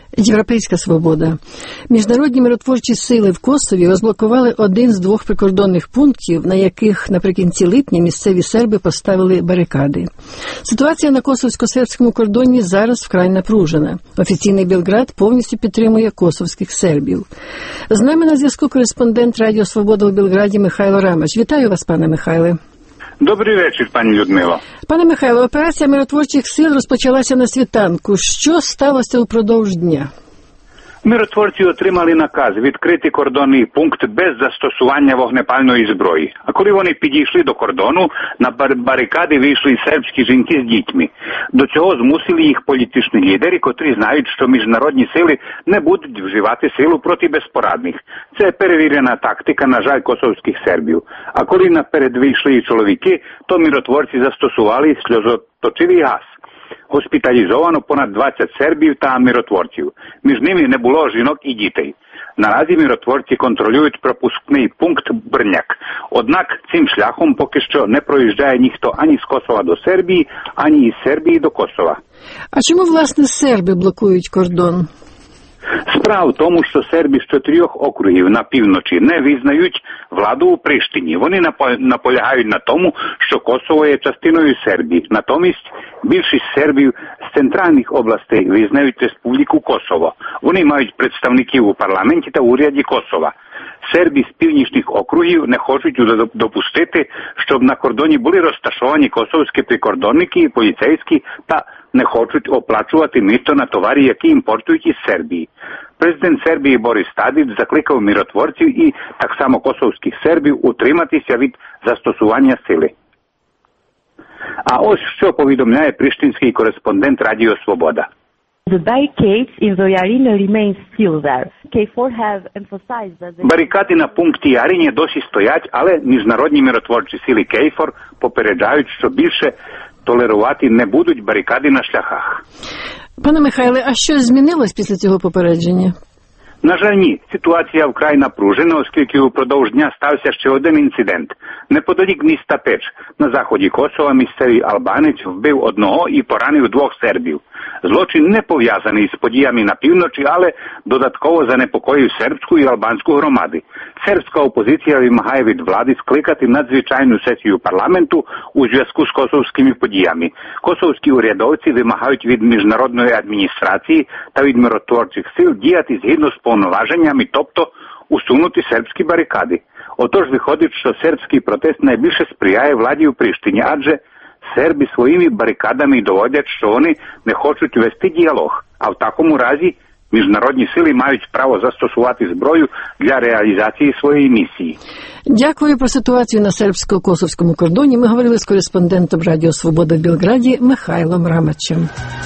Європейська свобода. Міжнародні миротворчі сили в Косові розблокували один з двох прикордонних пунктів, на яких наприкінці липня місцеві серби поставили барикади. Ситуація на косовсько-сербському кордоні зараз вкрай напружена. Офіційний Белград повністю підтримує косовських сербів. З нами на зв'язку кореспондент Радіо Свобода у Белграді Михайло Рамач. Вітаю вас, пане Михайле. Добрий вечір, пані Людмило. Пане Михайло, операція миротворчих сил розпочалася на світанку. Що сталося упродовж дня? Миротворці отримали наказ відкрити кордонний пункт без застосування вогнепальної зброї. А коли вони підійшли до кордону, на барикади вийшли сербські жінки з дітьми. До цього змусили їх політичні лідери, котрі знають, що міжнародні сили не будуть вживати силу проти безпорадних. Це перевірена тактика, на жаль, косовських сербів. А коли наперед вийшли чоловіки, то миротворці застосували сльозоточивий газ. Госпіталізовано понад 20 сербів та миротворців. Між ними не було жінок і дітей. Наразі миротворці контролюють пропускний пункт Брняк. Однак цим шляхом поки що не проїжджає ніхто ані з Косова до Сербії, ані із Сербії до Косова. А чому, власне, серби блокують кордон? Справа в тому, що серби з 4 округів на півночі не визнають владу у Приштині. Вони наполягають на тому, що Косово є частиною Сербії. Натомість більшість сербів з центральних областей визнають Республіку Косово. Вони мають представників у парламенті та уряді Косова. Серби з північних округів не хочуть допустити, щоб на кордоні були розташовані косовські прикордонники і поліцейські та не хочуть оплачувати мито на товари, які імпортують із Сербії. Президент Сербії Борис Тадич закликав миротворців і так само косовських сербів утриматися від застосування сили. А ось що повідомляє приштинський кореспондент Радіо Свобода. Барикади на пункті Ярині досі стоять, але міжнародні миротворчі сили Кейфор попереджають, що більше толерувати не будуть барикади на шляхах. Пане Михайле, а що змінилось після цього попередження? На жаль, ні. Ситуація вкрай напружена, оскільки упродовж дня стався ще один інцидент. Неподалік міста Печ, на заході Косова, місцевий албанець вбив одного і поранив 2 сербів. Злочин не пов'язаний з подіями на півночі, але додатково занепокоїв сербську і албанську громади. Сербська опозиція вимагає від влади скликати надзвичайну сесію парламенту у зв'язку з косовськими подіями. Косовські урядовці вимагають від міжнародної адміністрації та від миротворчих сил діяти згідно з повноваженнями, тобто усунути сербські барикади. Отож виходить, що сербський протест найбільше сприяє владі у Приштині, адже серби своїми барикадами доводять, що вони не хочуть вести діалог. А в такому разі міжнародні сили мають право застосувати зброю для реалізації своєї місії. Дякую. Про ситуацію на сербсько-косовському кордоні ми говорили з кореспондентом Радіо Свобода в Белграді Михайлом Рамачем.